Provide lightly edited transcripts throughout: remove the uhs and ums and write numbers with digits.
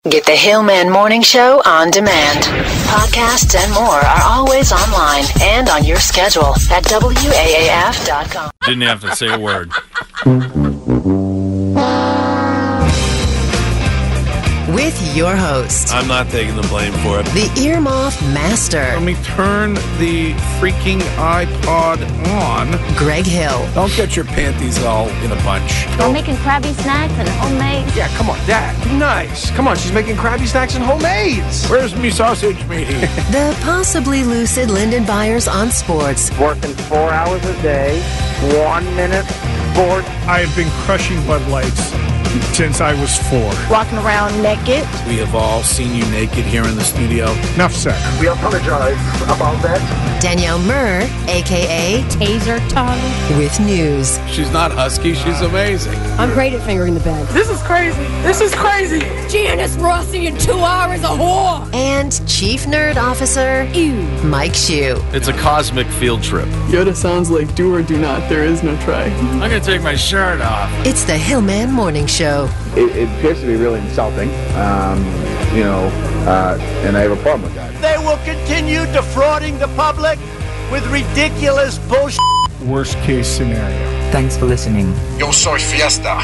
Get the Hillman Morning Show on demand. Podcasts and more are always online and on your schedule at WAAF.com. Didn't have to say a word. With your host, I'm not taking the blame for it. the Earmuff Master, Let me turn the freaking iPod on. Greg Hill. Don't get your panties all in a bunch. We're making Krabby snacks and homemade. Yeah, come on, Dad. Be nice. Come on, she's making Krabby snacks and homemades. Where's me sausage, matey? The possibly lucid Lyndon Byers on sports. Working 4 hours a day, 1 minute sport. I have been crushing Bud Lights since I was 4. Walking around naked. We have all seen you naked here in the studio. Enough said. We apologize about that. Danielle Murr, a.k.a. Taser tongue. With news. She's not husky. She's amazing. I'm great at fingering the bed. This is crazy. This is crazy. Janice Rossi in 2 hours, a whore. And Chief Nerd Officer, Mike Shue. It's a cosmic field trip. Yoda sounds like do or do not. There is no try. I'm going to take my shirt off. It's the Hillman Morning Show. It appears to be really insulting, and I have a problem with that. They will continue defrauding the public with ridiculous bullshit. Worst case scenario. Thanks for listening. Yo soy fiesta.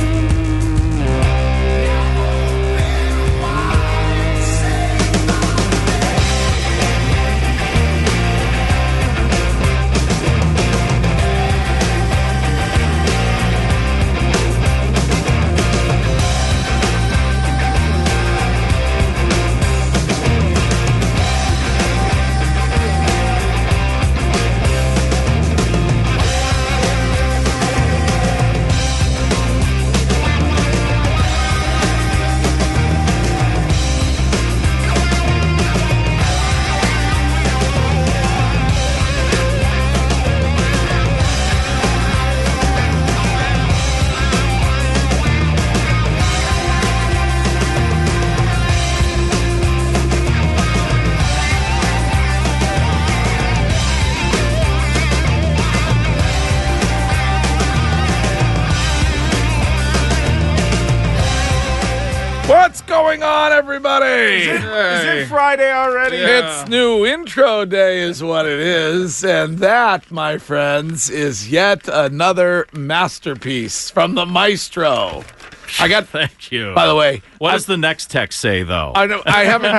What's going on, everybody? Is it Friday already? It's new intro day is what it is. And that, my friends, is yet another masterpiece from the maestro. Thank you. By the way, What does the next text say, though? I know I haven't.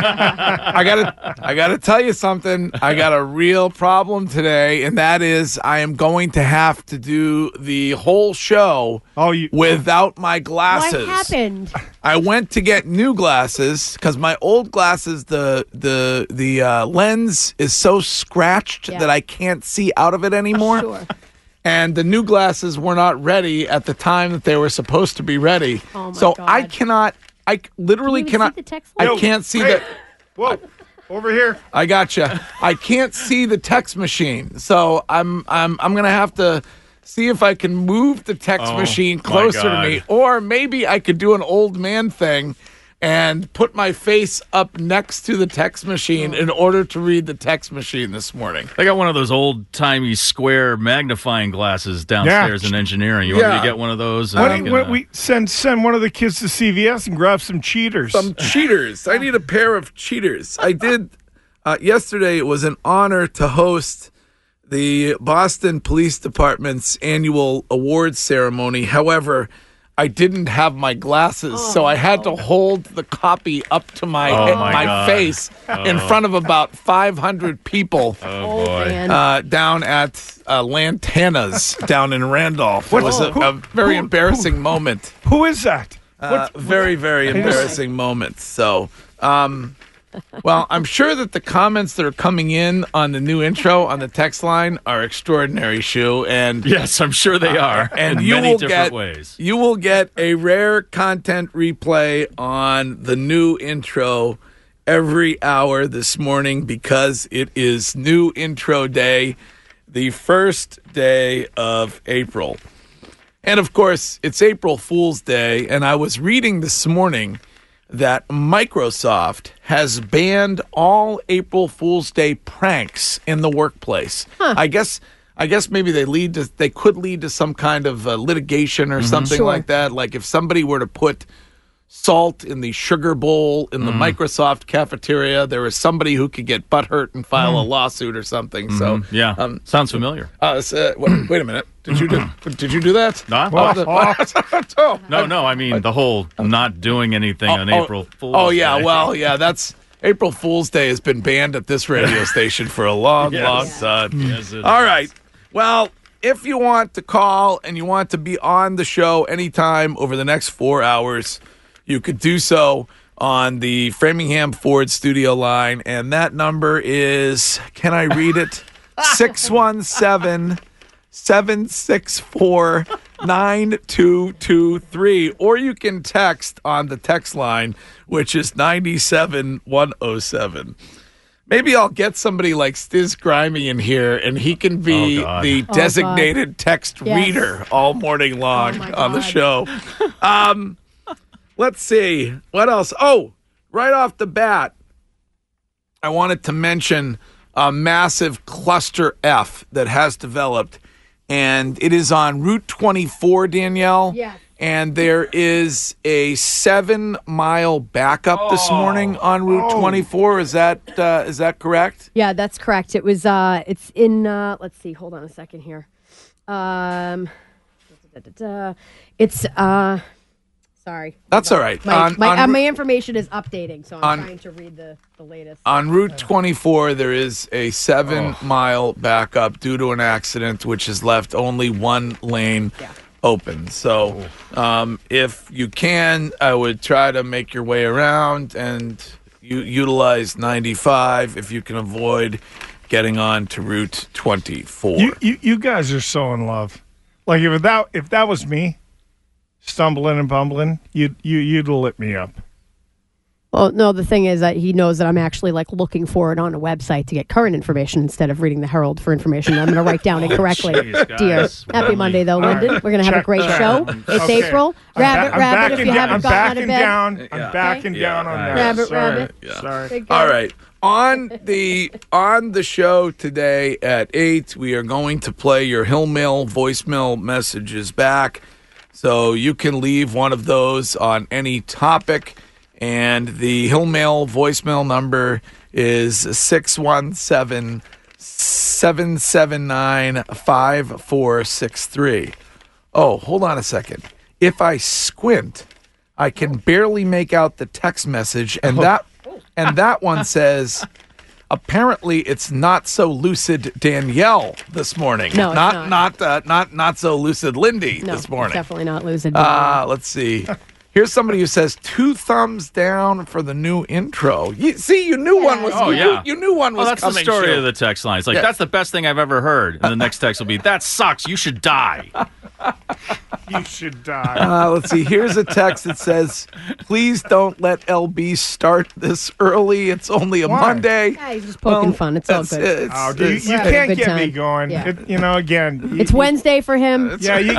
I gotta tell you something. I got a real problem today, and that is I am going to have to do the whole show without my glasses. What happened? I went to get new glasses because my old glasses, the lens is so scratched that I can't see out of it anymore. Sure. And the new glasses were not ready at the time that they were supposed to be ready. Oh my so God. I literally Can you even cannot. see the text I line? can't see Hey, the. Whoa, over here. I gotcha. I can't see the text machine, so I'm gonna have to see if I can move the text machine closer to me, or maybe I could do an old man thing and put my face up next to the text machine in order to read the text machine this morning. I got one of those old-timey square magnifying glasses downstairs in engineering. You want me to get one of those? Why don't we send one of the kids to CVS and grab some cheaters? Some cheaters. I need a pair of cheaters. I did yesterday. It was an honor to host the Boston Police Department's annual awards ceremony. However, I didn't have my glasses, so I had to hold the copy up to my God. face in front of about 500 people down at Lantana's down in Randolph. It was a very embarrassing moment. Who is that? Very, very embarrassing moment. So, well, I'm sure that the comments that are coming in on the new intro on the text line are extraordinary, Shu. And Yes, I'm sure they are. and in you many will different get ways. you will get a rare content replay on the new intro every hour this morning because it is new intro day, the first day of April. And of course, it's April Fool's Day, and I was reading this morning that Microsoft has banned all April Fool's Day pranks in the workplace. I guess maybe they could lead to some kind of litigation or something like that. Like if somebody were to put salt in the sugar bowl in the Microsoft cafeteria. There was somebody who could get butthurt and file a lawsuit or something. So sounds familiar. Wait a minute. Did you do that? No. I mean the whole not doing anything on April Fool's Oh yeah, Day. well, yeah. That's April Fool's Day has been banned at this radio station for a long time. Yes, it All is. right. Well, if you want to call and you want to be on the show anytime over the next 4 hours, you could do so on the Framingham Ford studio line. And that number is, can I read it? 617-764-9223. Or you can text on the text line, which is 97107. Maybe I'll get somebody like Stiz Grimy in here, and he can be the designated text reader all morning long on the show. Let's see. What else? Oh, right off the bat, I wanted to mention a massive cluster F that has developed, and it is on Route 24, Danielle. Yes. And there is a 7-mile backup this morning on Route 24. Is that correct? Yeah, that's correct. It was. It's in. Let's see. Hold on a second here. It's. Sorry. That's all right. My information is updating, so I'm trying to read the latest. On Route 24, there is a 7-mile backup due to an accident, which has left only one lane open. So if you can, I would try to make your way around and utilize 95 if you can avoid getting on to Route 24. You guys are so in love. Like if that was me, stumbling and bumbling, you'd lit me up. Well, no, the thing is that he knows that I'm actually like looking for it on a website to get current information instead of reading the Herald for information I'm going to write down incorrectly. Dear. Happy Monday, though, Lyndon. Right. We're going to have a great show. It's April. Rabbit, if you haven't gotten out of bed. I'm backing down on that. Rabbit. Sorry. All right. On the show today at 8, we are going to play your Hill Mail voicemail messages back. So you can leave one of those on any topic. And the Hill Mail voicemail number is 617-779-5463. Oh, hold on a second. If I squint, I can barely make out the text message, and that one says, apparently it's not so lucid Danielle this morning. No, it's not so lucid Lindy this morning. It's definitely not lucid. Let's see. Here's somebody who says 2 thumbs down for the new intro. You knew one was. You knew one was that's coming. That's the story of the text line. It's like that's the best thing I've ever heard. And the next text will be, "That sucks. You should die." You should die. Let's see. Here's a text that says, "Please don't let LB start this early. It's only a Monday." Yeah, he's just poking fun. It's all good. You can't get me going. Yeah. Again. It's Wednesday for him.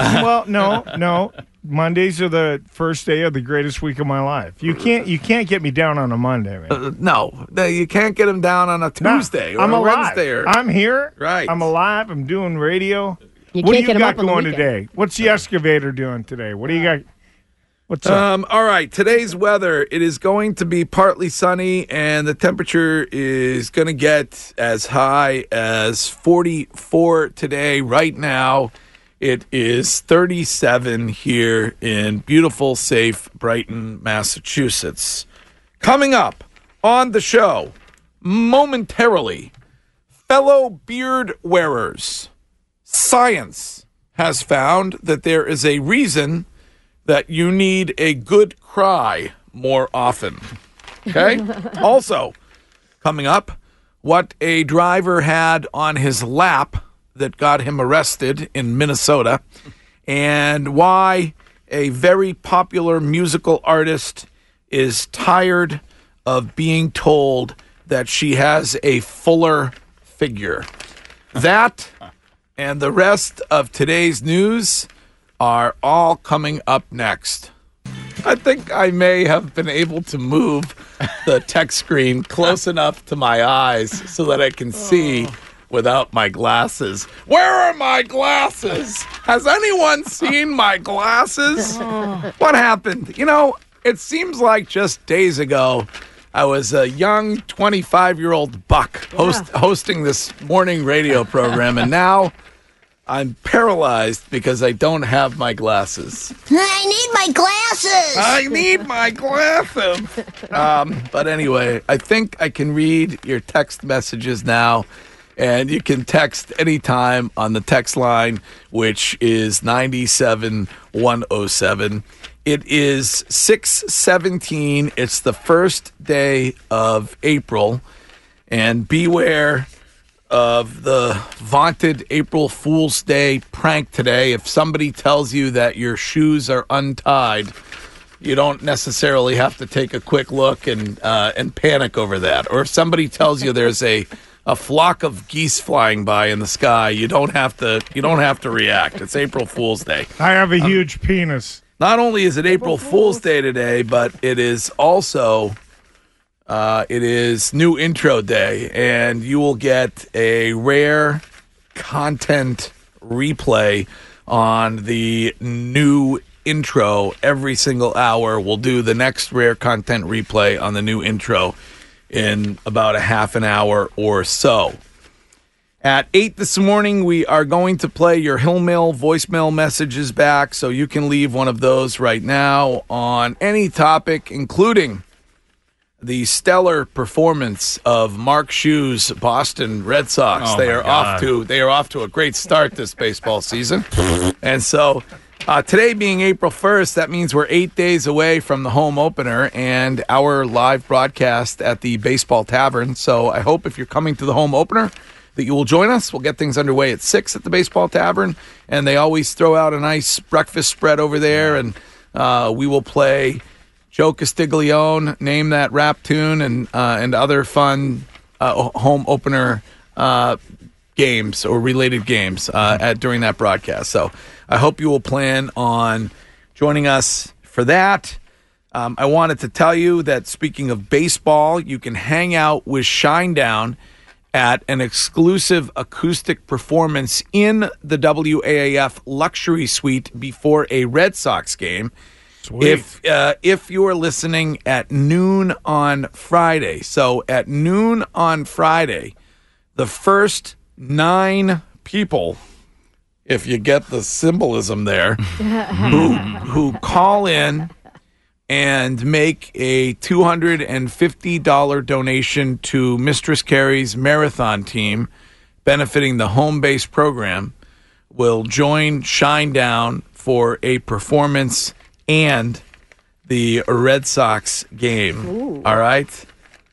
No. Mondays are the first day of the greatest week of my life. You can't get me down on a Monday, man. No, you can't get him down on a Tuesday or I'm a alive. Wednesday. I'm here. Right. I'm alive. I'm doing radio. You what can't do you get him got up on the going weekend. today? What's the excavator doing today? What do you got? What's up? All right. Today's weather, it is going to be partly sunny, and the temperature is going to get as high as 44 today. Right now, it is 37 here in beautiful, safe Brighton, Massachusetts. Coming up on the show, momentarily, fellow beard wearers. Science has found that there is a reason that you need a good cry more often. Okay? Also, coming up, what a driver had on his lap that got him arrested in Minnesota, and why a very popular musical artist is tired of being told that she has a fuller figure. That and the rest of today's news are all coming up next. I think I may have been able to move the text screen close enough to my eyes so that I can see without my glasses. Where are my glasses? Has anyone seen my glasses? What happened? It seems like just days ago, I was a young 25-year-old buck hosting this morning radio program, and now I'm paralyzed because I don't have my glasses. I need my glasses. I need my glasses. But anyway, I think I can read your text messages now, and you can text anytime on the text line, which is 97107. It is 6:17. It's the first day of April, and beware of the vaunted April Fool's Day prank today. If somebody tells you that your shoes are untied, you don't necessarily have to take a quick look and panic over that. Or if somebody tells you there's a flock of geese flying by in the sky, you don't have to react. It's April Fool's Day. I have a huge penis. Not only is it April Fool's Day today, but it is also New Intro Day, and you will get a rare content replay on the new intro every single hour. We'll do the next rare content replay on the new intro in about a half an hour or so. At 8 this morning, we are going to play your Hillmail voicemail messages back, so you can leave one of those right now on any topic, including the stellar performance of Mark Shue's Boston Red Sox. Oh, they are off to a great start this baseball season. And so today being April 1st, that means we're 8 days away from the home opener and our live broadcast at the Baseball Tavern. So I hope if you're coming to the home opener that you will join us. We'll get things underway at 6 at the Baseball Tavern, and they always throw out a nice breakfast spread over there, and we will play Joe Castiglione, Name That Rap Tune, and other fun home opener games or related games during that broadcast. So I hope you will plan on joining us for that. I wanted to tell you that speaking of baseball, you can hang out with Shinedown at an exclusive acoustic performance in the WAAF Luxury Suite before a Red Sox game. Sweet. If you are listening at noon on Friday, so at noon on Friday, the first 9 people, if you get the symbolism there, who call in and make a $250 donation to Mistress Carrie's marathon team, benefiting the home base program, will join Shinedown for a performance and the Red Sox game. Ooh. All right?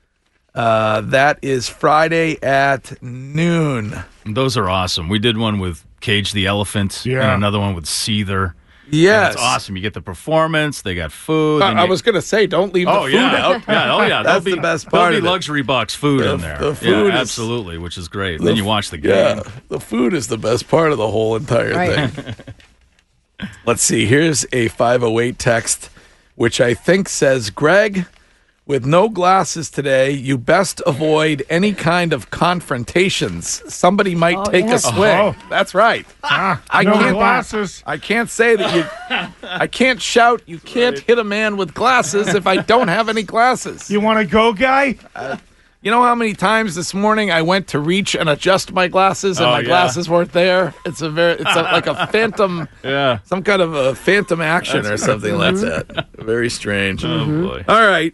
That is Friday at noon. Those are awesome. We did one with Cage the Elephant and another one with Seether. Yes. It's awesome. You get the performance. They got food. I was going to say, don't leave the food out. Yeah. That's the best part. There'll be luxury box food in there. The food absolutely, which is great. Then you watch the game. Yeah, the food is the best part of the whole entire thing. Let's see. Here's a 508 text, which I think says, Greg, with no glasses today, you best avoid any kind of confrontations. Somebody might take a swing. Oh. That's right. Glasses. I can't say that you... I can't shout, you can't hit a man with glasses if I don't have any glasses. You want to go, guy? You know how many times this morning I went to reach and adjust my glasses and my glasses weren't there? It's like a phantom, some kind of a phantom action or something like that. Very strange. Oh, boy. All right.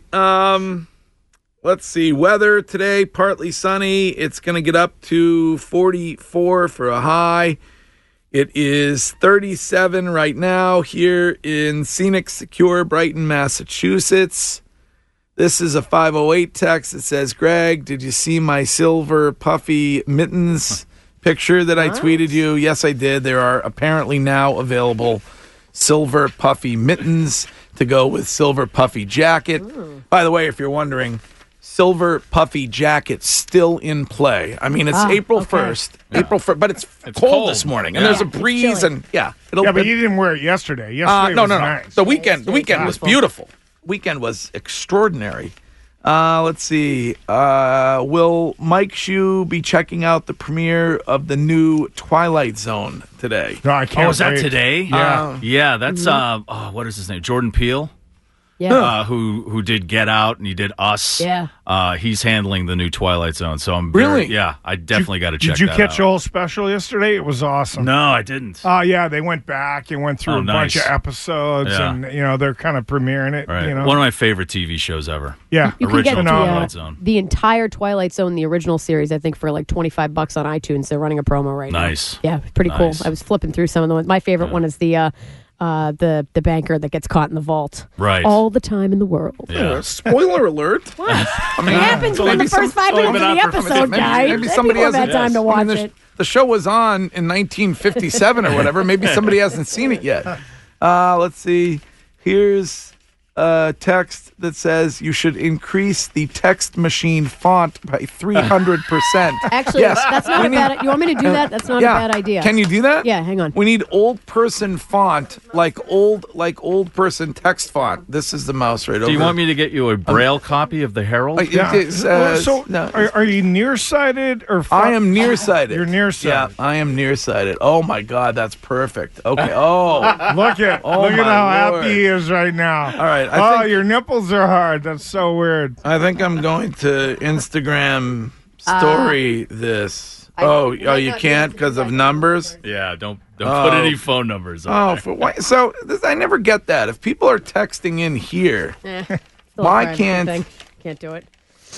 Let's see. Weather today, partly sunny. It's going to get up to 44 for a high. It is 37 right now here in scenic, secure Brighton, Massachusetts. This is a 508 text. It says, Greg, did you see my silver puffy mittens picture that I tweeted you? Yes, I did. There are apparently now available silver puffy mittens to go with silver puffy jacket. Ooh. By the way, if you're wondering, silver puffy jacket still in play. I mean, it's April 1st. Yeah. April 1st, but it's cold this morning, and there's a breeze, and but you didn't wear it yesterday. Yesterday was nice. The weekend was beautiful. Weekend was extraordinary. Let's see. Will Mike Shue be checking out the premiere of the new Twilight Zone today? No, I can't. Is that today? Yeah. That's what is his name? Jordan Peele. who did Get Out and he did Us. Yeah. He's handling the new Twilight Zone. So I'm I definitely got to check that out. Did you catch Joel's special yesterday? It was awesome. No, I didn't. Yeah, they went back and went through a bunch of episodes, and they're kind of premiering it. Right. You know? One of my favorite TV shows ever. Yeah, you can get Twilight Zone. The entire Twilight Zone, the original series, I think for like $25 on iTunes. They're running a promo right now. Nice. Yeah, pretty cool. I was flipping through some of the ones. My favorite one is the banker that gets caught in the vault. Right. All the time in the world. Yeah. Spoiler alert. What? It happens within the first 5 minutes of the episode, guys. Maybe somebody hasn't had time to watch it. The show was on in 1957 or whatever. Maybe somebody hasn't seen it yet. Let's see. Here's a text that says you should increase the text machine font by 300%. Actually, that's not a bad. You want me to do that? That's not a bad idea. Can you do that? Yeah, hang on. We need old person font, like old person text font. This is the mouse right over. Do you want me to get you a Braille copy of the Herald? Are you nearsighted or? I am nearsighted. You're nearsighted. Yeah, I am nearsighted. Oh my God, that's perfect. Okay. Oh, look at how happy he is right now. All right. Your nipples are hard. That's so weird. I think I'm going to Instagram story this. You can't because of numbers? Yeah, don't put any phone numbers on there. Why? So I never get that. If people are texting in here, why can't do it?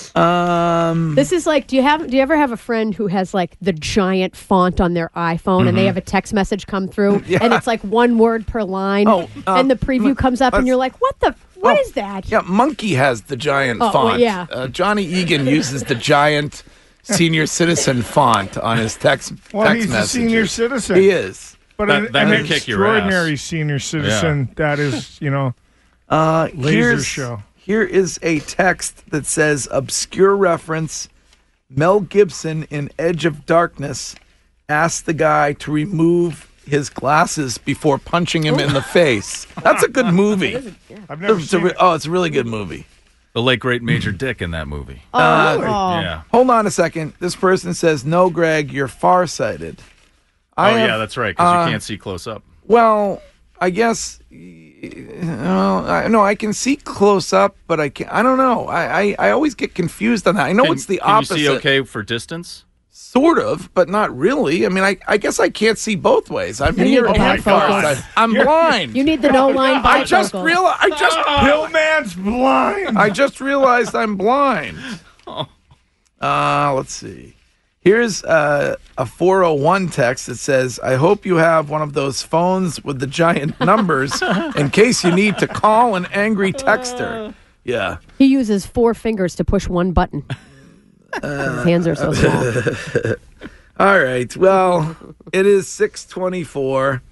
This is like, do you ever have a friend who has like the giant font on their iPhone and they have a text message come through and it's like one word per line and the preview comes up and you're like, what is that? Yeah, Monkey has the giant font. Well, yeah. Johnny Egan uses the giant senior citizen font on his text messages. Well, he's a senior citizen. He is. But an extraordinary senior citizen that is, laser show. Here is a text that says, obscure reference, Mel Gibson in Edge of Darkness asked the guy to remove his glasses before punching him in the face. That's a good movie. I've never seen it. It's a really good movie. The late, great Major Dick in that movie. Really? Yeah. Hold on a second. This person says, no, Greg, you're farsighted. That's right, because you can't see close up. Well, I guess... No, I can see close up, but I can't. I don't know. I always get confused on that. I know it's the opposite. Can you see okay for distance? Sort of, but not really. I mean, I guess I can't see both ways. I'm near and far. I'm blind. You need the no line bifocal. I just realized. Pillman's blind. I just realized I'm blind. Let's see. Here's a 401 text that says, I hope you have one of those phones with the giant numbers in case you need to call an angry texter. Yeah. He uses 4 fingers to push one button. His hands are so small. All right. Well, it is 6:24,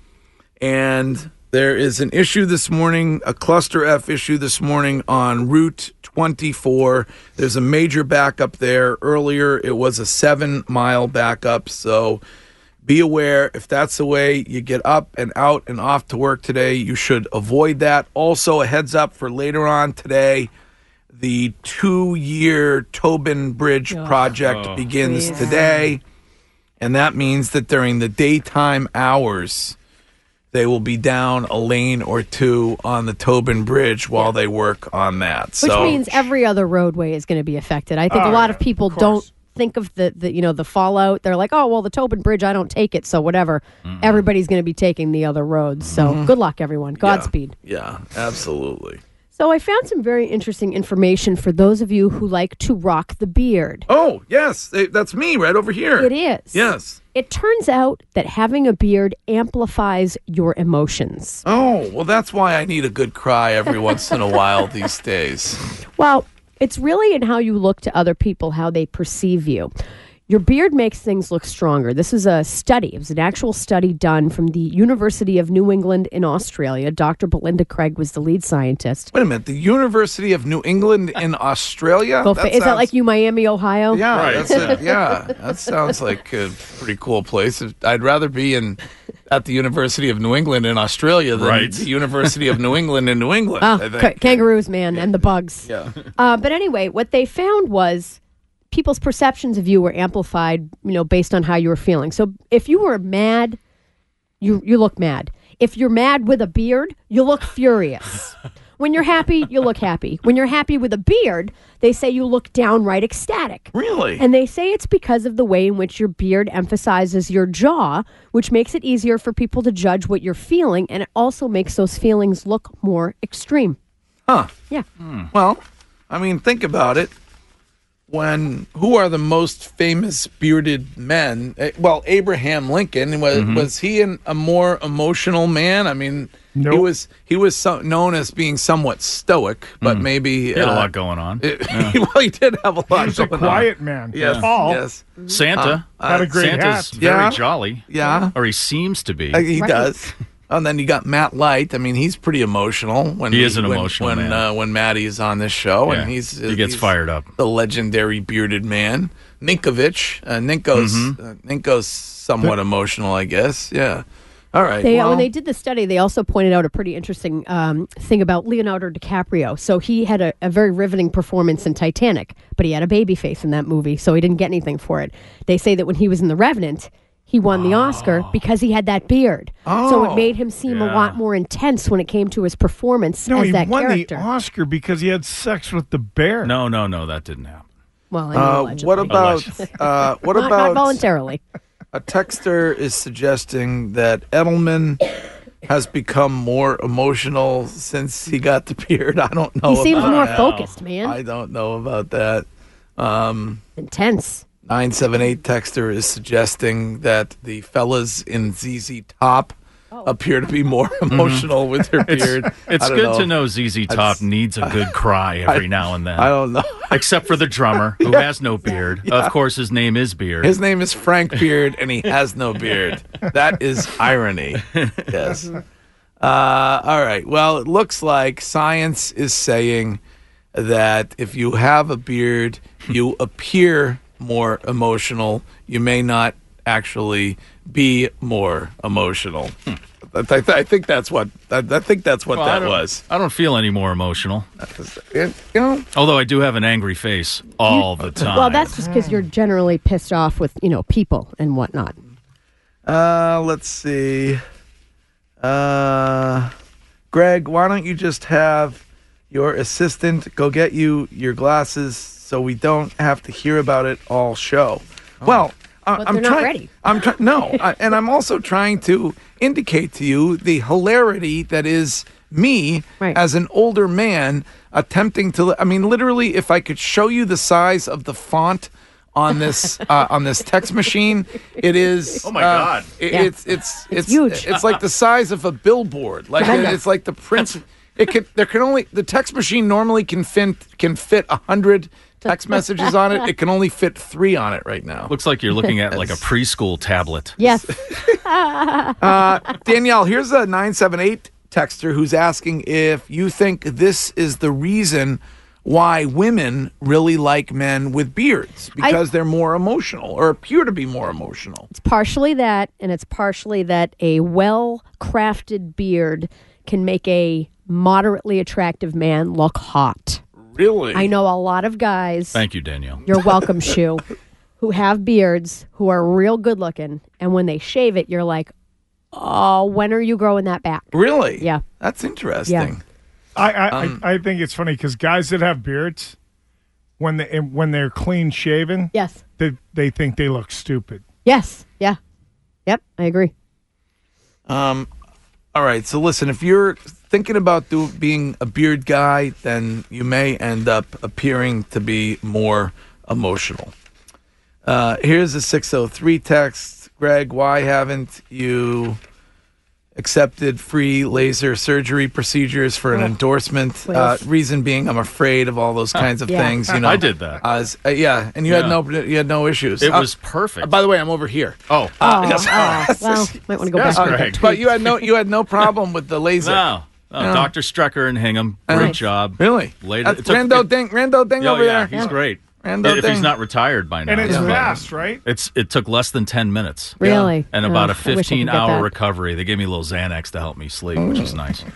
and there is an issue this morning, a cluster F issue this morning on Route 24. There's a major backup there. Earlier, it was a 7-mile backup, so be aware if that's the way you get up and out and off to work today, you should avoid that. Also, a heads up for later on today, the 2-year Tobin Bridge project begins today, and that means that during the daytime hours, they will be down a lane or two on the Tobin Bridge while they work on that. Which means every other roadway is going to be affected. I think a lot of people don't think of the fallout. They're like, oh, well, the Tobin Bridge, I don't take it, so whatever. Everybody's going to be taking the other roads. So good luck, everyone. Godspeed. Yeah, absolutely. So I found some very interesting information for those of you who like to rock the beard. Oh, yes. That's me right over here. It is. Yes. It turns out that having a beard amplifies your emotions. Oh, well, that's why I need a good cry every once in a while these days. Well, it's really in how you look to other people, how they perceive you. Your beard makes things look stronger. This is a study. It was an actual study done from the University of New England in Australia. Dr. Belinda Craig was the lead scientist. Wait a minute. The University of New England in Australia? Is that like Miami, Ohio? Yeah, right. That's it. Yeah, that sounds like a pretty cool place. I'd rather be at the University of New England in Australia than the University of New England in New England. I think. Kangaroos, man, and the bugs. Yeah. But anyway, what they found was people's perceptions of you were amplified, based on how you were feeling. So if you were mad, you look mad. If you're mad with a beard, you look furious. When you're happy, you look happy. When you're happy with a beard, they say you look downright ecstatic. Really? And they say it's because of the way in which your beard emphasizes your jaw, which makes it easier for people to judge what you're feeling, and it also makes those feelings look more extreme. Huh. Yeah. Well, I mean, think about it. Who are the most famous bearded men? Well, Abraham Lincoln, was he a more emotional man? I mean, nope. he was known as being somewhat stoic, but maybe he had a lot going on. Well, he did have a lot going on. He's a quiet man. Yes, Paul. yes. Santa had a great Santa's hat. very jolly. Yeah, or he seems to be. He does. And then you got Matt Light. I mean, he's pretty emotional. He is an emotional man. When Matty is on this show, and he gets fired up. The legendary bearded man, Ninkovich. Ninko's somewhat emotional, I guess. Yeah. All right. When they did the study, they also pointed out a pretty interesting thing about Leonardo DiCaprio. So he had a very riveting performance in Titanic, but he had a baby face in that movie, so he didn't get anything for it. They say that when he was in The Revenant, he won the Oscar because he had that beard. So it made him seem a lot more intense when it came to his performance as that character. No, he won the Oscar because he had sex with the bear. No, that didn't happen. Well, I mean, allegedly. What about not voluntarily? A texter is suggesting that Edelman has become more emotional since he got the beard. I don't know. He seems more focused, man. I don't know about that. Intense. 978 texter is suggesting that the fellas in ZZ Top appear to be more emotional with their beard. It's good to know ZZ Top needs a good cry every now and then. I don't know. Except for the drummer, who has no beard. Yeah. Of course, his name is Beard. His name is Frank Beard, and he has no beard. That is irony. Yes. All right. Well, it looks like science is saying that if you have a beard, you appear more emotional. You may not actually be more emotional. I think that's what that was. I don't feel any more emotional. Although I do have an angry face all the time. Well, that's just because you're generally pissed off with people and whatnot. Let's see. Greg, why don't you just have your assistant go get you your glasses so we don't have to hear about it all show? Well, I'm not ready. And I'm also trying to indicate to you the hilarity that is me as an older man attempting to. I mean, literally, if I could show you the size of the font on this text machine, it is. Oh my God! It's huge. It's like the size of a billboard. Like it's like the Prince. The text machine normally can fit 100 text messages on it. It can only fit 3 on it right now. Looks like you're looking at like a preschool tablet. Yes. Danielle, here's a 978 texter who's asking if you think this is the reason why women really like men with beards, because they're more emotional or appear to be more emotional. It's partially that, and it's partially that a well-crafted beard can make a moderately attractive man look hot. Really? I know a lot of guys. Thank you, Danielle. You're welcome, Shu. Who have beards, who are real good looking, and when they shave it, you're like, oh, when are you growing that back? Really? Yeah. That's interesting. Yeah. I think it's funny because guys that have beards, when they're clean shaven, yes, they think they look stupid. Yes. Yeah. Yep. I agree. All right. So listen, if you're thinking about being a beard guy, then you may end up appearing to be more emotional. Here's a 603 text. Greg, why haven't you accepted free laser surgery procedures for an endorsement? Reason being, I'm afraid of all those kinds of things. You know, I did that. And you had no issues. It was perfect. By the way, I'm over here. Well, might want to go back. Greg. But you had no problem with the laser. No. Dr. Strecker in Hingham, great job. Really? Later, Rando Ding over there. He's great. Rando if Ding. he's not retired by now. And it's fast, right? It took less than 10 minutes. Really? And about a I wish I could get 15-hour that. recovery. They gave me a little Xanax to help me sleep, which is nice.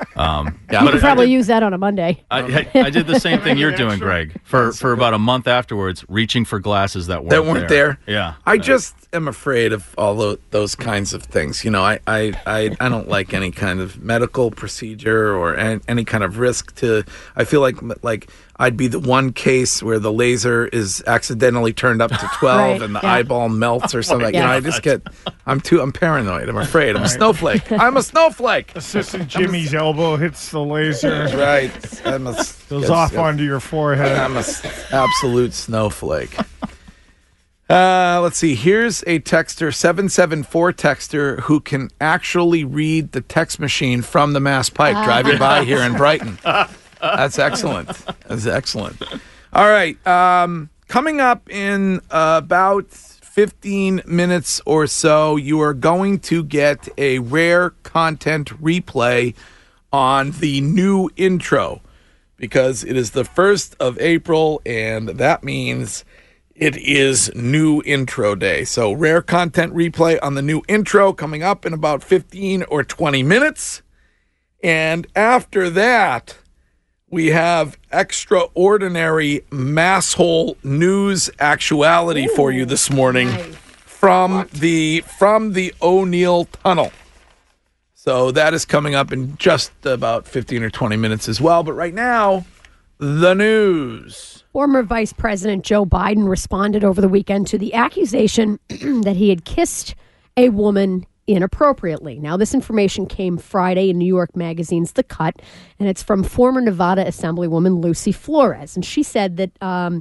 You could probably use that on a Monday. I did the same thing you're doing, Greg, for about a month afterwards, reaching for glasses that weren't there. Yeah. I just am afraid of all those kinds of things. You know, I don't like any kind of medical procedure or any kind of risk to. I feel like I'd be the one case where the laser is accidentally turned up to 12 and the eyeball melts or something. You know, I just I'm paranoid. I'm afraid. I'm a snowflake. I'm a snowflake. Assistant Jimmy's elbow hits the laser. Right. Goes off onto your forehead. I'm an absolute snowflake. Let's see. Here's a texter, 774 texter, who can actually read the text machine from the Mass Pike driving by here in Brighton. That's excellent. That's excellent. All right. Coming up in about 15 minutes or so, you are going to get a rare content replay on the new intro because it is the 1st of April, and that means it is new intro day. So rare content replay on the new intro coming up in about 15 or 20 minutes. And after that, we have extraordinary masshole news actuality for you this morning from the O'Neill Tunnel. So that is coming up in just about 15 or 20 minutes as well. But right now, the news. Former Vice President Joe Biden responded over the weekend to the accusation that he had kissed a woman inappropriately. Now, this information came Friday in New York Magazine's The Cut, and it's from former Nevada Assemblywoman Lucy Flores. And she said that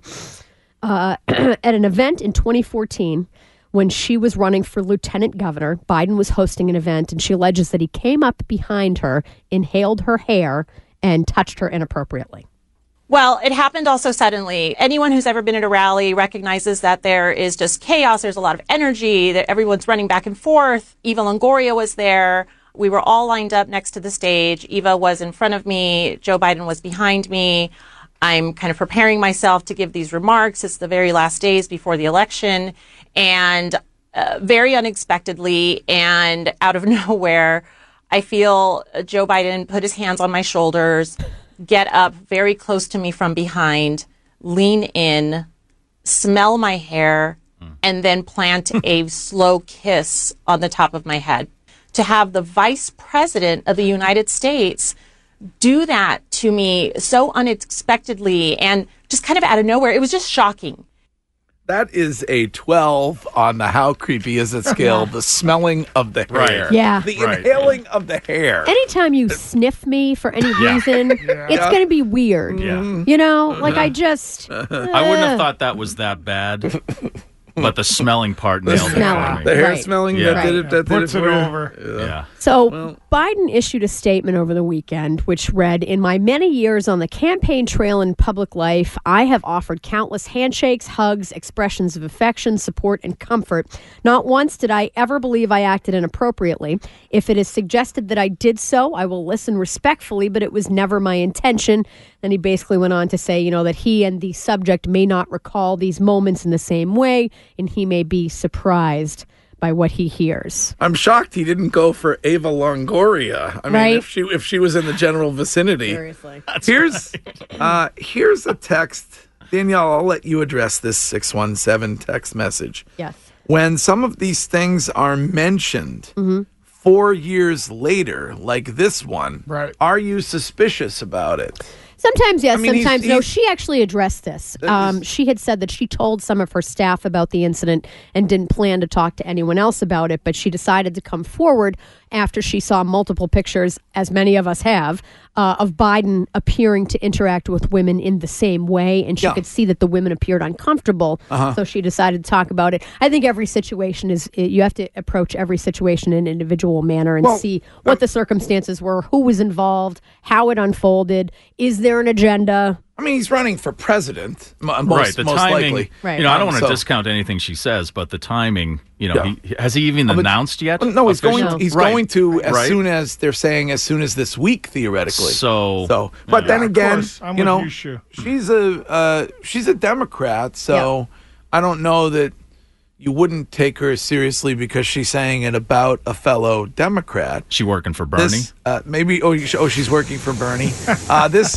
at an event in 2014, when she was running for lieutenant governor, Biden was hosting an event, and she alleges that he came up behind her, inhaled her hair, and touched her inappropriately. Well, it happened also suddenly. Anyone who's ever been at a rally recognizes that there is just chaos. There's a lot of energy, that everyone's running back and forth. Eva Longoria was there. We were all lined up next to the stage. Eva was in front of me. Joe Biden was behind me. I'm kind of preparing myself to give these remarks. It's the very last days before the election. And very unexpectedly and out of nowhere, I feel Joe Biden put his hands on my shoulders, get up very close to me from behind, lean in, smell my hair, and then plant a slow kiss on the top of my head. To have the Vice President of the United States do that to me so unexpectedly and just kind of out of nowhere, it was just shocking. That is a 12 on the how creepy is it scale, the smelling of the hair. Yeah. The inhaling of the hair. Anytime you sniff me for any reason, it's going to be weird. Yeah. You know, like I just... I wouldn't have thought that was that bad. But the smelling part nailed it for me. The hair smelling, that did it. That puts did it it over. Yeah. So Biden issued a statement over the weekend, which read, "In my many years on the campaign trail in public life, I have offered countless handshakes, hugs, expressions of affection, support, and comfort. Not once did I ever believe I acted inappropriately. If it is suggested that I did so, I will listen respectfully, but it was never my intention." Then he basically went on to say, you know, that he and the subject may not recall these moments in the same way, and he may be surprised by what he hears. I'm shocked he didn't go for Eva Longoria. I mean, if she was in the general vicinity. Seriously. Here's a text. Danielle, I'll let you address this 617 text message. Yes. When some of these things are mentioned 4 years later, like this one, are you suspicious about it? Sometimes yes, I mean, sometimes no. She actually addressed this. She had said that she told some of her staff about the incident and didn't plan to talk to anyone else about it, but she decided to come forward after she saw multiple pictures, as many of us have, of Biden appearing to interact with women in the same way, and she could see that the women appeared uncomfortable, so she decided to talk about it. I think every situation you have to approach every situation in an individual manner and see what the circumstances were, who was involved, how it unfolded, is there an agenda? I mean, he's running for president, The most timing, likely. You know, I don't want to discount anything she says, but the timing, you know, has he even announced yet? No, he's going to as soon as they're saying as soon as this week, theoretically. But then again, you know, she's a Democrat, so I don't know that, you wouldn't take her seriously because she's saying it about a fellow Democrat. She working for Bernie? This, maybe. Oh, she's working for Bernie. This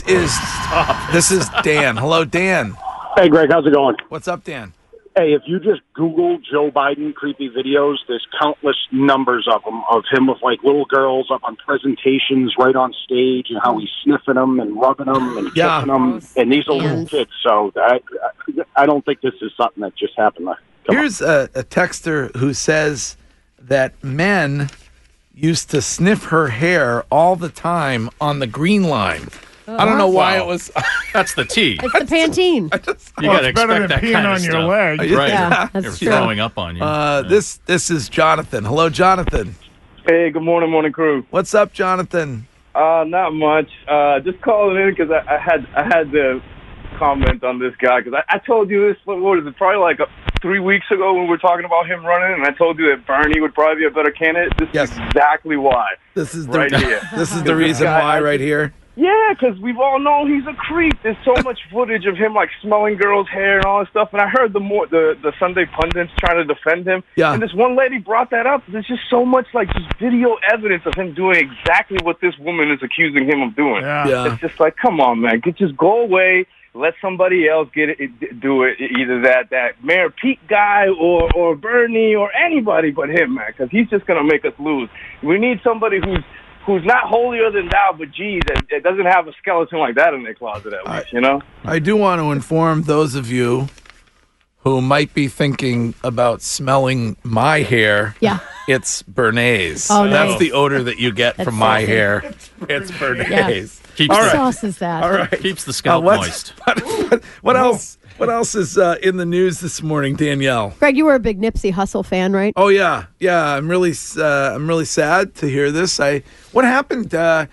is Dan. Hello, Dan. Hey, Greg. How's it going? What's up, Dan? Hey, if you just Google Joe Biden creepy videos, there's countless numbers of them, of him with, like, little girls up on presentations right on stage and how he's sniffing them and rubbing them and kissing them. And these are little kids, so I don't think this is something that just happened. Here's a texter who says that men used to sniff her hair all the time on the Green Line. I don't know why it was. That's the tea. It's the Pantene. You got to expect that peeing kind of on your stuff. leg. Right. Yeah, that's They're true. throwing up on you. This is Jonathan. Hello, Jonathan. Hey, good morning, crew. What's up, Jonathan? Not much. Just calling in because I had to comment on this guy because I told you this. What is it? Probably like 3 weeks ago when we were talking about him running, and I told you that Bernie would probably be a better candidate. This is exactly why. This is right here. This is the reason why right here. Yeah, because we've all known he's a creep. There's so much footage of him, like, smelling girls' hair and all that stuff. And I heard the Sunday pundits trying to defend him. Yeah. And this one lady brought that up. There's just so much, like, just video evidence of him doing exactly what this woman is accusing him of doing. Yeah. It's just like, come on, man. Just go away. Let somebody else do it. Either that Mayor Pete guy or Bernie or anybody but him, man, because he's just going to make us lose. We need somebody who's not holier than thou, but geez, it doesn't have a skeleton like that in their closet at least, you know? I do want to inform those of you who might be thinking about smelling my hair. Yeah. It's Bernays. Oh, That's nice. the odor that you get from my hair. It's Bernays. Keeps What sauce is that? All right. Keeps the scalp moist. What else? What else is in the news this morning, Danielle? Greg, you were a big Nipsey Hussle fan, right? Oh yeah. I'm really sad to hear this. What happened? So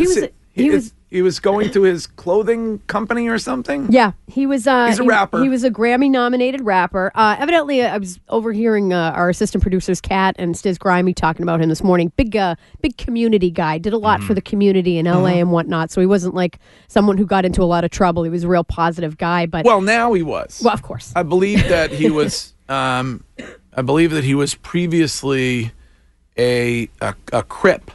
he was going to his clothing company or something. Yeah, he was. He's a rapper. He was a Grammy-nominated rapper. Evidently, I was overhearing our assistant producers, Kat and Stiz Grimy, talking about him this morning. Big community guy. Did a lot for the community in LA and whatnot. So he wasn't like someone who got into a lot of trouble. He was a real positive guy. But now he was. Well, of course. I believe that he was. I believe that he was previously a Crip.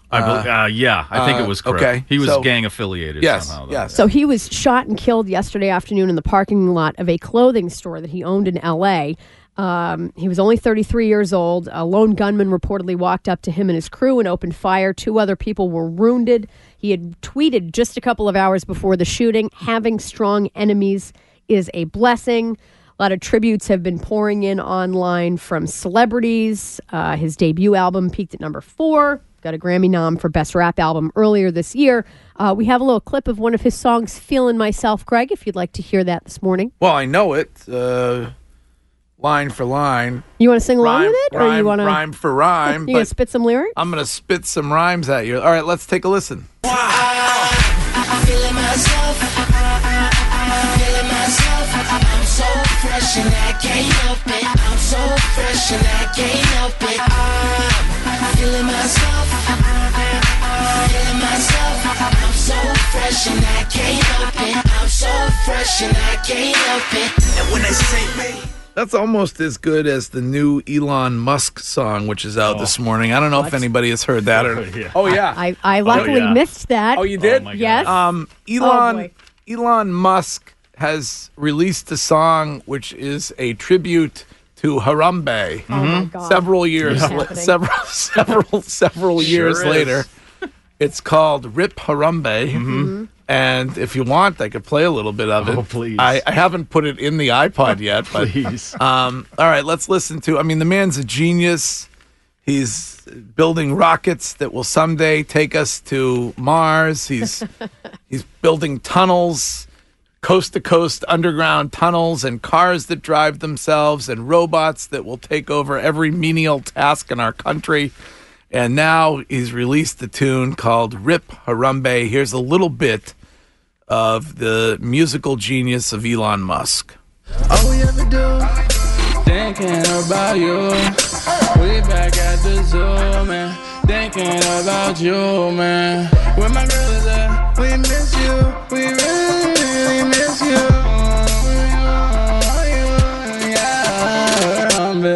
I think it was Crip. Okay. He was gang affiliated somehow. Yes. So he was shot and killed yesterday afternoon in the parking lot of a clothing store that he owned in L.A. He was only 33 years old. A lone gunman reportedly walked up to him and his crew and opened fire. 2 other people were wounded. He had tweeted just a couple of hours before the shooting, "Having strong enemies is a blessing." A lot of tributes have been pouring in online from celebrities. His debut album peaked at number 4. Got a Grammy nom for Best Rap Album earlier this year. We have a little clip of one of his songs, "Feeling Myself," Greg, if you'd like to hear that this morning. Well, I know it, line for line. You want to sing along with it? Or you want to rhyme for rhyme. You going to spit some lyrics? I'm going to spit some rhymes at you. All right, let's take a listen. Feeling myself, I'm so fresh and I can't help it. I'm so fresh and I can't help it. I'm feeling myself, I'm so fresh and I can't help it. I'm so fresh and I can't help it. And when they say me, that's almost as good as the new Elon Musk song, which is out this morning. I don't know if anybody has heard that or not. Oh, yeah. I luckily missed that. Oh, you did? Yes. Elon Musk has released a song which is a tribute to Harambe. Oh my God. Several years years later. It's called Rip Harambe. And if you want, I could play a little bit of it. Oh, please. I haven't put it in the iPod yet. But, please. All right, let's listen to. I mean, the man's a genius. He's building rockets that will someday take us to Mars. He's building tunnels, coast-to-coast underground tunnels, and cars that drive themselves, and robots that will take over every menial task in our country. And now he's released a tune called Rip Harambe. Here's a little bit of the musical genius of Elon Musk. All we ever do, thinking about you. We back at the zoo, man. Thinking about you, man. Where my girl is at, we miss you. We really, really miss you. Yeah,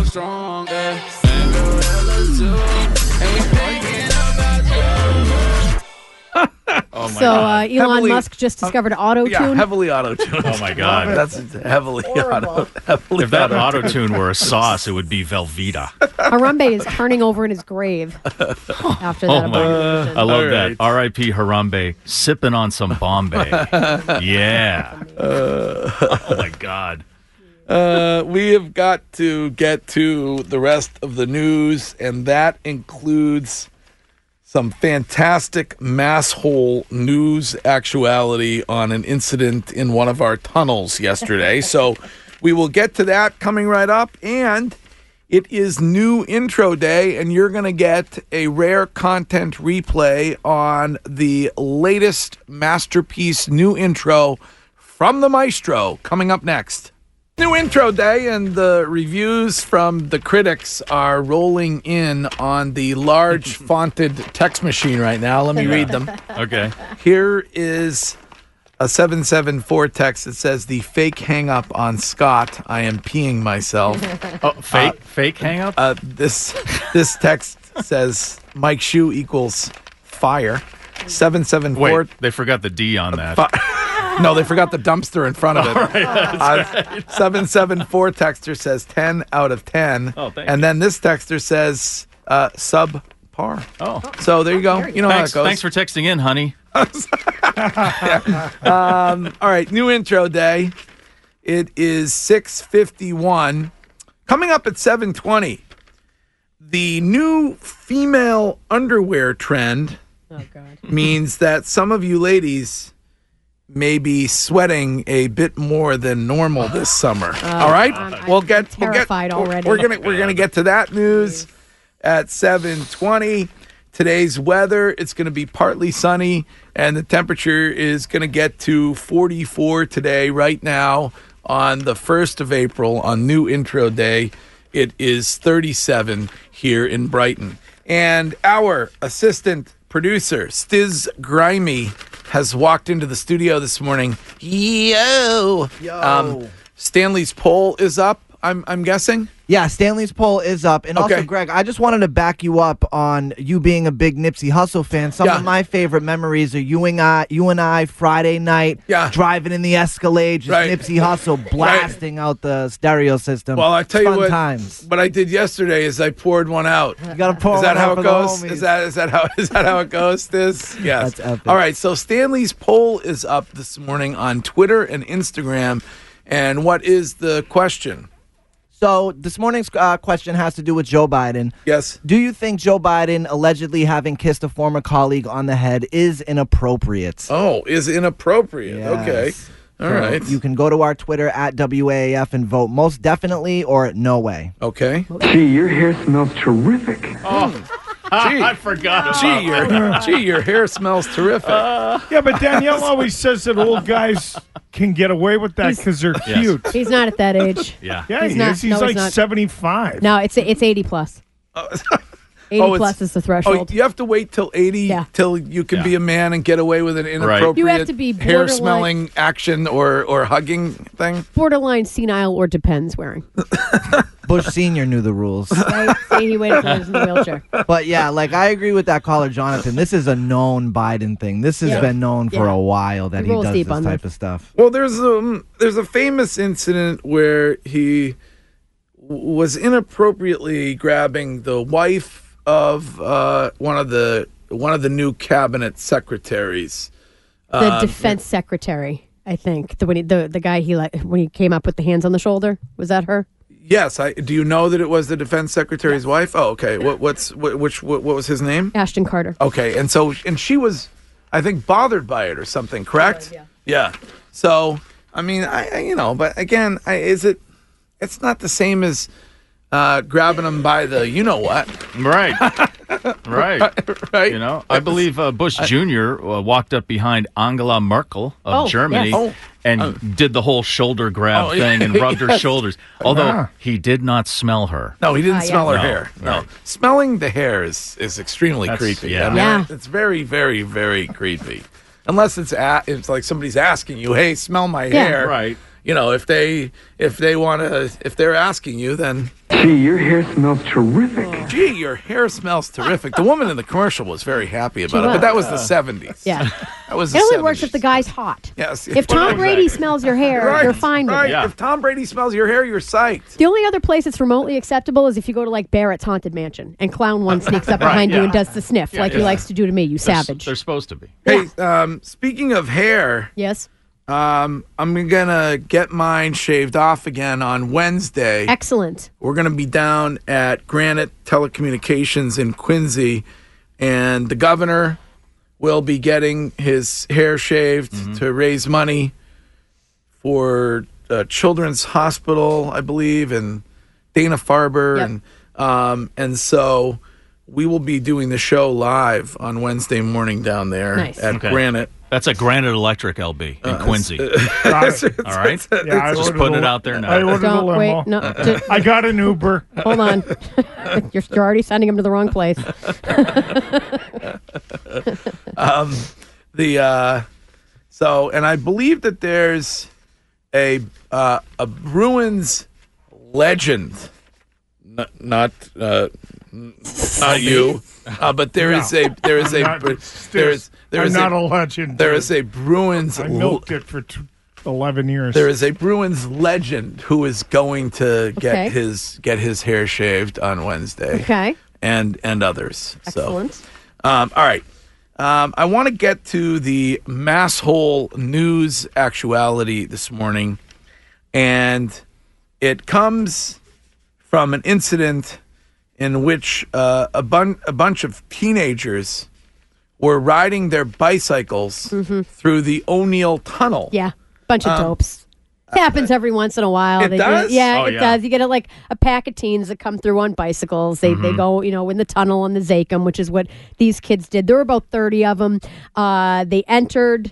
strong, yeah. And Gorilla too. And we thinking about you. Oh my So God. Elon Musk just discovered auto-tune? Yeah, heavily auto-tuned. Oh my God. That's heavily heavily If that auto-tuned. auto-tune were a sauce, it would be Velveeta. Harambe is turning over in his grave after that abomination. I love that. R.I.P. Harambe, sipping on some Bombay. Yeah. Oh my God. We have got to get to the rest of the news, and that includes some fantastic masshole news actuality on an incident in one of our tunnels yesterday. So we will get to that coming right up. And it is new intro day, and you're going to get a rare content replay on the latest masterpiece new intro from the maestro coming up next. New intro day, and the reviews from the critics are rolling in on the large fonted text machine right now. Let me read them. Okay. Here is a 774 text that says, "The fake hang up on Scott. I am peeing myself." Oh, fake hang up? This text says, "Mike Shue equals fire." 774. Wait, they forgot the D on that. No, they forgot the dumpster in front of it. All right, that's right. 774 texter says 10 out of 10. Oh, thank and you. then this texter says subpar. Oh. So there you go. You know how it goes. Thanks for texting in, honey. All right, new intro day. It is 6:51. Coming up at 7:20, the new female underwear trend means that some of you ladies may be sweating a bit more than normal this summer. All right, we'll get terrified already. We're gonna get to that news at 7:20. Today's weather, it's going to be partly sunny, and the temperature is going to get to 44 today. Right now, on the 1st of April, on new intro day, it is 37 here in Brighton. And our assistant producer, Stiz Grimy, has walked into the studio this morning. Yo! Stanley's poll is up, I'm guessing? Yeah, Stanley's poll is up. And also, Greg, I just wanted to back you up on you being a big Nipsey Hussle fan. Some of my favorite memories are you and I Friday night, driving in the Escalade, just Nipsey Hussle blasting out the stereo system. Well, I tell you Fun what, times. what I did yesterday is I poured one out. You got to pour Is that one how out it for the goes? homies. Is that how it goes? This yes. That's epic. All right. So Stanley's poll is up this morning on Twitter and Instagram. And what is the question? So this morning's question has to do with Joe Biden. Yes. Do you think Joe Biden allegedly having kissed a former colleague on the head is inappropriate? Oh, is inappropriate. Yes. Okay. All right. You can go to our Twitter at WAAF and vote most definitely or no way. Okay. Gee, your hair smells terrific. Oh. I forgot about your hair smells terrific. Yeah, but Danielle always says that old guys can get away with that because they're cute. He's not at that age. Yeah. Yeah, He's he not- is. He's no, like he's not. 75. No, it's 80 plus. 80 plus is the threshold. Oh, you have to wait till 80 till you can be a man and get away with an inappropriate You have to be hair borderline- smelling action or hugging thing. Borderline senile or depends wearing. Bush Sr. knew the rules. Right? See, he waited till he was in the wheelchair. But yeah, like I agree with that caller, Jonathan. This is a known Biden thing. This has been known for a while that He he rolls does deep this on type this. of stuff. Well, there's a famous incident where he was inappropriately grabbing the wife of one of the new cabinet secretaries. The defense secretary, I think. The guy when he came up with the hands on the shoulder. Was that her? Yes, do you know that it was the defense secretary's wife? Oh, okay. What was his name? Ashton Carter. Okay, and she was, I think, bothered by it or something. Correct? Yeah. So, I mean, but again, it's not the same as grabbing him by the you-know-what. Right. Right. You know, I believe Bush Jr. Walked up behind Angela Merkel of Germany and did the whole shoulder grab thing and rubbed her shoulders. Although he did not smell her. No, he didn't smell her hair. No. Right. Smelling the hair is extremely creepy. Yeah. I mean, it's very, very, very creepy. Unless it's like somebody's asking you, hey, smell my hair. Right. if they're asking you, then gee, your hair smells terrific. Gee, your hair smells terrific. The woman in the commercial was very happy about it, but that was the 70s. Yeah. That was It the only 70s. works if the guy's hot. Yes. If Tom Brady smells your hair, you're fine with it. If Tom Brady smells your hair, you're psyched. The only other place it's remotely acceptable is if you go to like Barrett's Haunted Mansion and Clown One sneaks up behind you and does the sniff like he likes to do to me, you savage. They're supposed to be. Hey, speaking of hair, yes. I'm gonna get mine shaved off again on Wednesday. Excellent. We're gonna be down at Granite Telecommunications in Quincy, and the governor will be getting his hair shaved to raise money for Children's Hospital, I believe, and Dana-Farber, and so we will be doing the show live on Wednesday morning down there at Granite. That's at Granite Electric, LB, in Quincy. Got it. All right? Yeah, just putting it out there now. I ordered a limo. I got an Uber. Hold on. You're already sending him to the wrong place. And I believe that there's a Bruins legend, not you, but there is a legend. There is a Bruins. I milked it for 11 years. There is a Bruins legend who is going to get his hair shaved on Wednesday. Okay. And others. Excellent. So, all right. I want to get to the Masshole news actuality this morning, and it comes from an incident in which a bunch of teenagers were riding their bicycles through the O'Neill Tunnel. Yeah, bunch of dopes. It happens every once in a while. It does? It does. You get a pack of teens that come through on bicycles. They go, in the tunnel on the Zakim, which is what these kids did. There were about 30 of them. They entered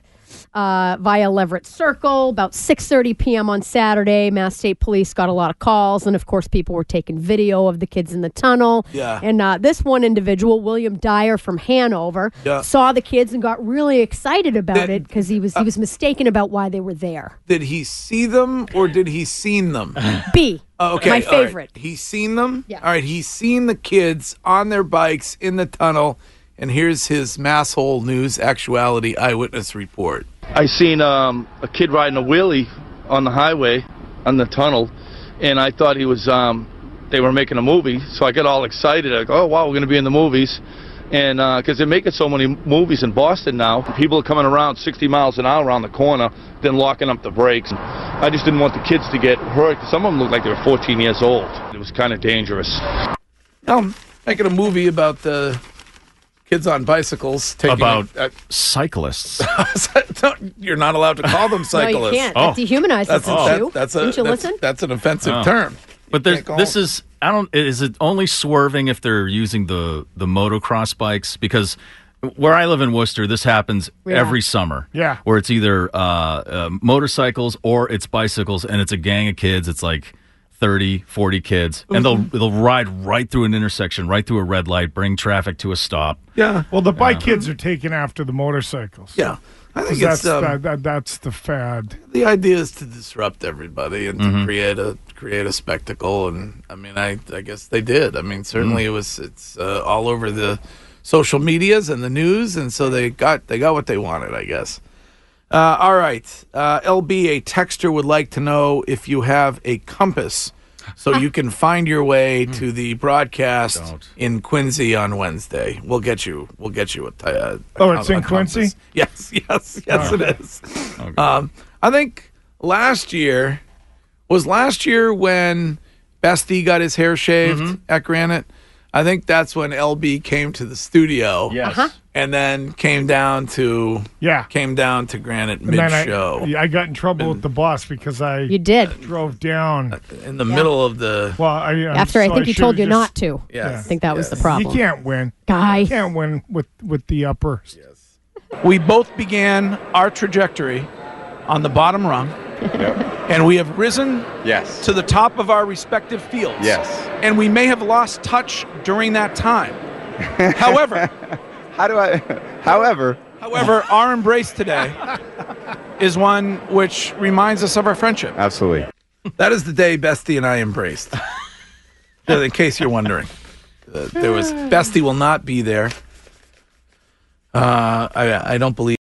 via Leverett Circle about 6:30 p.m. on Saturday. Mass State Police got a lot of calls, and of course, people were taking video of the kids in the tunnel. Yeah. And this one individual, William Dyer from Hanover, saw the kids and got really excited about it because he was mistaken about why they were there. Did he see them or did he seen them? B. Oh, okay. My favorite. Right. He's seen them? Yeah. All right. He's seen the kids on their bikes in the tunnel, and here's his Masshole News Actuality Eyewitness Report. I seen a kid riding a wheelie on the highway, on the tunnel, and I thought he was, they were making a movie, so I get all excited. I go, oh, wow, we're going to be in the movies. And because they're making so many movies in Boston now, people are coming around 60 miles an hour around the corner, then locking up the brakes. I just didn't want the kids to get hurt. Some of them looked like they were 14 years old. It was kind of dangerous. Making a movie about the kids on bicycles. Cyclists. You're not allowed to call them cyclists. No, you can't. That dehumanizes them. Didn't you listen? That's an offensive term. But is it only swerving if they're using the motocross bikes? Because where I live in Worcester, this happens every summer. Yeah. Where it's either motorcycles or it's bicycles, and it's a gang of kids. It's like 30, 40 kids, and they'll ride right through an intersection, right through a red light, bring traffic to a stop. Yeah. Well, the bike kids are taking after the motorcycles. Yeah. I think that's the fad. The idea is to disrupt everybody and to create a spectacle, and I mean, I guess they did. I mean, certainly it's all over the social medias and the news, and so they got what they wanted, I guess. All right, LB, a texter would like to know if you have a compass so you can find your way to the broadcast in Quincy on Wednesday. We'll get you a it's in Quincy? Yes, it is. Okay. I think last year when Bestie got his hair shaved at Granite. I think that's when LB came to the studio. Yes. And then came down to Granite mid-show. I got in trouble with the boss because I drove down in the middle of the. Well, after I think he told you not to. Yeah, I think that was the problem. You can't win, guy. You can't win with the upper. Yes. We both began our trajectory on the bottom rung. And we have risen to the top of our respective fields. Yes. And we may have lost touch during that time. However, However, our embrace today is one which reminds us of our friendship. Absolutely. That is the day Bestie and I embraced. In case you're wondering. Bestie will not be there. I don't believe